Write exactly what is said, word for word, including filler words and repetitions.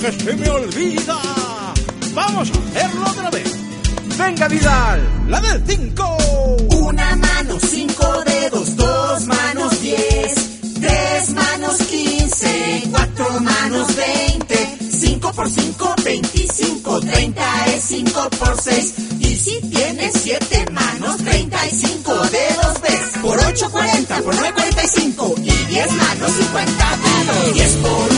que se me olvida. Vamos a hacerlo otra vez. Venga, Vidal, la del cinco. Una mano, cinco dedos, dos manos, diez, tres manos, quince, cuatro manos, veinte, cinco por cinco, veinticinco, treinta es cinco por seis. Y si tienes siete manos, treinta y cinco dedos ves. Por ocho, cuarenta, por nueve, cuarenta y cinco. Y diez manos, cincuenta dedos. diez por